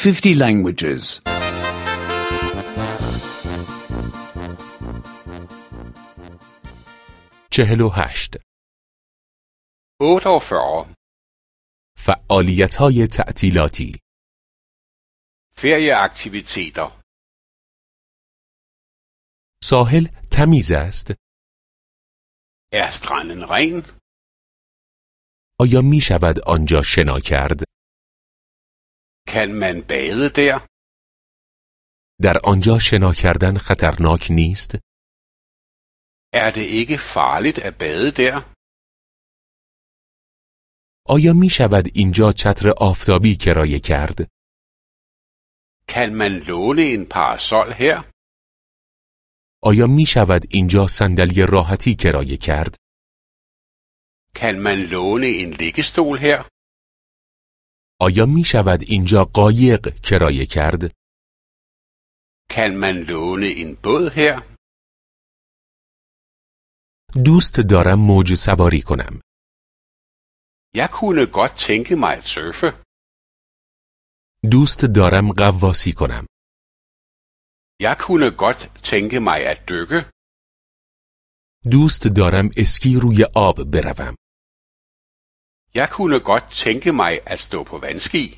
50 languages. 48. 48. فعالیت‌های تعطیلاتی. Ferieaktiviteter. ساحل تمیز است. Er stranden ren? آیا می شود آنجا شنا کرد؟ Kan man bade der? در آنجا شنا کردن خطرناک نیست؟ Er det ikke farligt at bade der? آیا می شود اینجا چتر آفتابی کرایه کرد؟ Kan man låne en parasol her? آیا می شود اینجا صندلی راحتی کرایه کرد؟ Kan man låne en liggestol her? آیا می شود اینجا قایق کرایه کرد؟ Kan man låne en båd her? دوست دارم موج سواری کنم. Jeg kunne godt tænke mig at surfe. دوست دارم غواصی کنم. Jeg kunne godt tænke mig at dykke. دوست دارم اسکی روی آب بروم. Jeg kunne godt tænke mig at stå på vandski.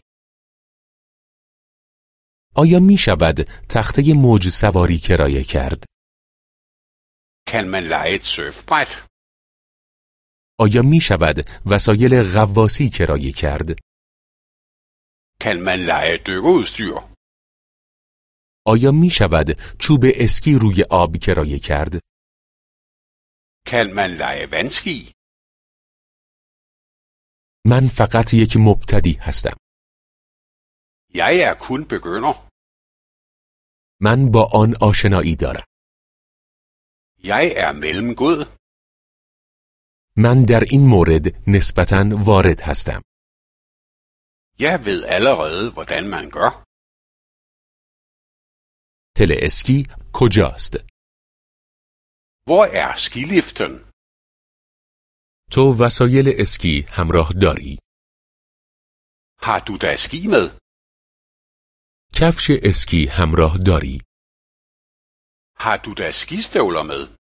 آیا می شود تخته موج سواری کرایه کرد؟ Kan man leje et surfbræt? آیا می شود وسایل غواصی کرایه کرد؟ Kan man leje dykkerudstyr? آیا می شود چوب اسکی روی آب کرایه کرد؟ Kan man leje vandski? من فقط یک مبتدی هستم. Jeg er kun begynder. من با آن آشنایی دارم. Jeg er mellemgod. من در این مورد نسبتاً وارد هستم. Jeg ved allerede, hvordan man gør. تل اسکی کجاست؟ Hvor er skiliften? تو وسایل اسکی همراه داری؟ Har du da ski med? کفش اسکی همراه داری؟ Har du da skistøvler med?